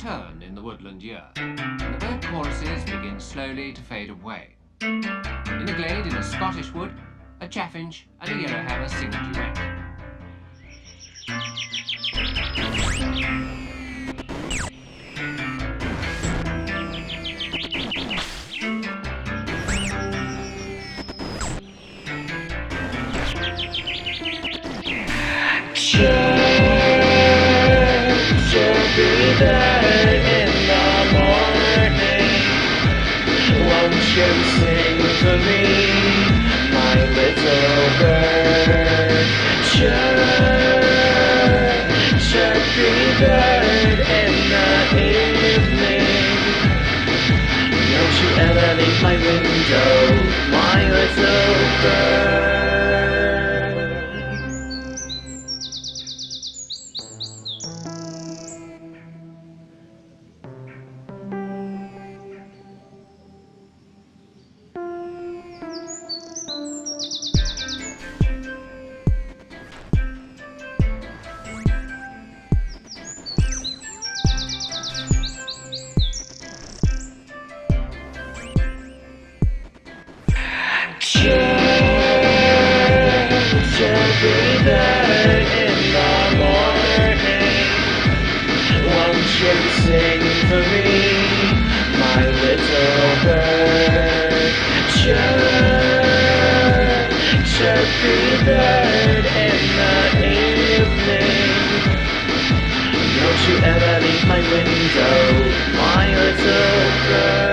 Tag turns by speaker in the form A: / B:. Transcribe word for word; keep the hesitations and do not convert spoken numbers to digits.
A: turn in the woodland year, and the bird choruses begin slowly to fade away. In a glade in a Scottish wood, a chaffinch and a yellowhammer sing a duet.
B: Be there in the morning. Won't you sing for me, my little bird? Chirp, chirpy bird in the evening. Don't you ever leave my window, my little bird. Chirpy bird in the morning. Won't you sing for me, my little bird? Chirp, chirpy bird in the evening. Don't you ever leave my window, my little bird.